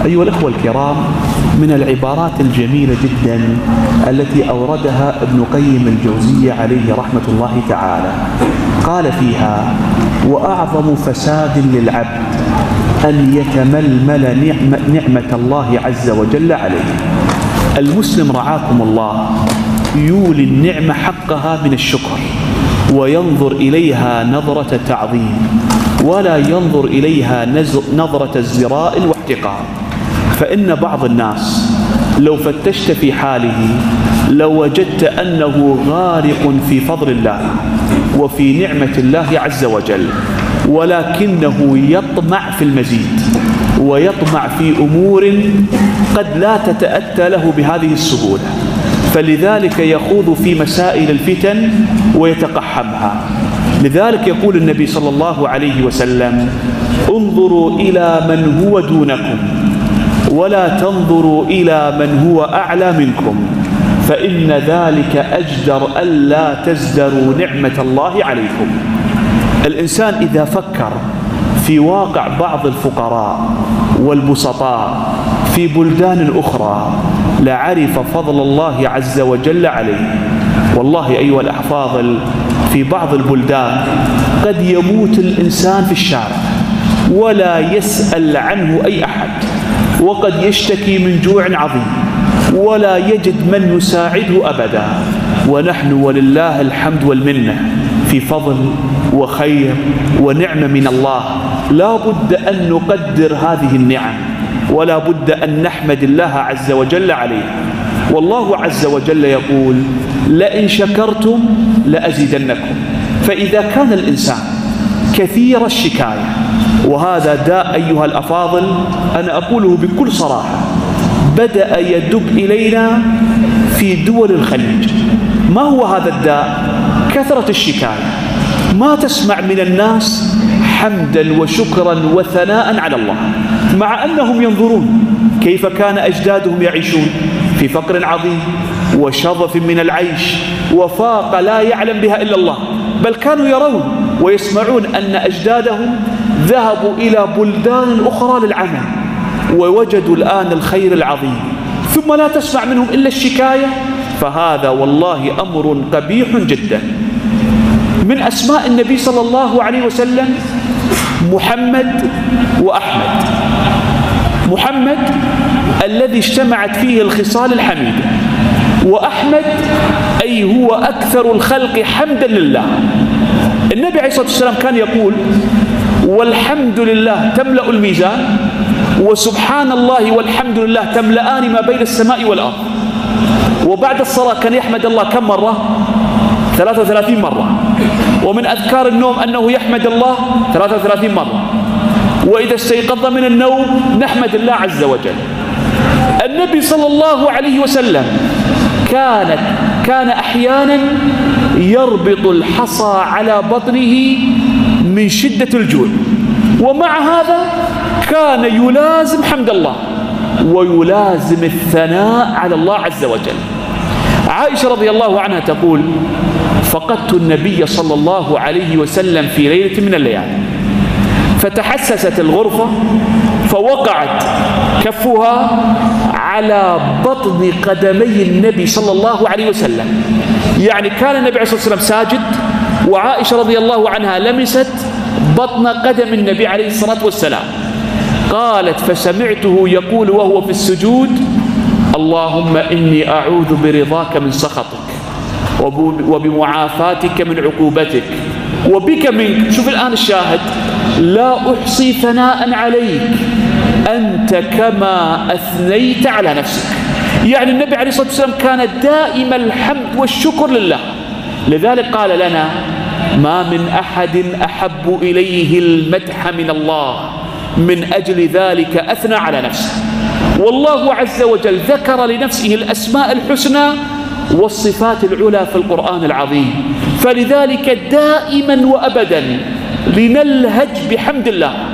أيها الأخوة الكرام، من العبارات الجميلة جدا التي أوردها ابن قيم الجوزية عليه رحمة الله تعالى، قال فيها: وأعظم فساد للعبد أن يتململ نعمة الله عز وجل عليه. المسلم رعاكم الله يولي النعمة حقها من الشكر، وينظر إليها نظرة تعظيم، ولا ينظر إليها نظرة ازدراء واحتقار. فإن بعض الناس لو فتشت في حاله لوجدت أنه غارق في فضل الله وفي نعمة الله عز وجل، ولكنه يطمع في المزيد، ويطمع في أمور قد لا تتأتى له بهذه السهولة، فلذلك يخوض في مسائل الفتن ويتقحمها. لذلك يقول النبي صلى الله عليه وسلم: انظروا إلى من هو دونكم ولا تنظروا إلى من هو أعلى منكم، فإن ذلك أجدر ألا تزدروا نعمة الله عليكم. الإنسان إذا فكر في واقع بعض الفقراء والبسطاء في بلدان أخرى لعرف فضل الله عز وجل عليه. والله أيها الأحفاظ، في بعض البلدان قد يموت الإنسان في الشارع ولا يسأل عنه أي أحد، وقد يشتكي من جوع عظيم ولا يجد من يساعده أبدا، ونحن ولله الحمد والمنة في فضل وخير ونعمة من الله. لا بد أن نقدر هذه النعم، ولا بد أن نحمد الله عز وجل عليه. والله عز وجل يقول: لئن شكرتم لأزيدنكم. فإذا كان الإنسان كثير الشكاية، وهذا داء أيها الأفاضل أنا أقوله بكل صراحة بدأ يدب إلينا في دول الخليج. ما هو هذا الداء؟ كثرة الشكاية. ما تسمع من الناس حمدا وشكرا وثناء على الله، مع أنهم ينظرون كيف كان أجدادهم يعيشون في فقر عظيم وشظف من العيش وفاقة لا يعلم بها إلا الله، بل كانوا يرون ويسمعون أن أجدادهم ذهبوا إلى بلدان أخرى للعمل ووجدوا الآن الخير العظيم، ثم لا تسمع منهم إلا الشكاية. فهذا والله أمر قبيح جدا. من أسماء النبي صلى الله عليه وسلم محمد وأحمد. محمد الذي اجتمعت فيه الخصال الحميدة، وأحمد أي هو أكثر الخلق حمدا لله. النبي عليه الصلاة والسلام كان يقول: والحمد لله تملأ الميزان، وسبحان الله والحمد لله تملأان ما بين السماء والأرض. وبعد الصلاة كان يحمد الله كم مرة؟ 33 مرة. ومن أذكار النوم أنه يحمد الله 33 مرة. وإذا استيقظ من النوم نحمد الله عز وجل. النبي صلى الله عليه وسلم كان أحيانا يربط الحصى على بطنه من شدة الجوع، ومع هذا كان يلازم حمد الله ويلازم الثناء على الله عز وجل. عائشة رضي الله عنها تقول: فقدت النبي صلى الله عليه وسلم في ليلة من الليالي، فتحسست الغرفة فوقعت كفها على بطن قدمي النبي صلى الله عليه وسلم. يعني كان النبي عليه الصلاة والسلام ساجد، وعائشة رضي الله عنها لمست بطن قدم النبي عليه الصلاة والسلام. قالت: فسمعته يقول وهو في السجود: اللهم إني أعوذ برضاك من سخطك وبمعافاتك من عقوبتك وبك منك. شوف الآن الشاهد: لا أحصي ثناء عليك أنت كما أثنيت على نفسك. يعني النبي عليه الصلاة والسلام كان دائم الحمد والشكر لله. لذلك قال لنا: ما من أحد أحب إليه المدح من الله، من أجل ذلك أثنى على نفسه. والله عز وجل ذكر لنفسه الأسماء الحسنى والصفات العلى في القرآن العظيم، فلذلك دائما وأبدا لنلهج بحمد الله.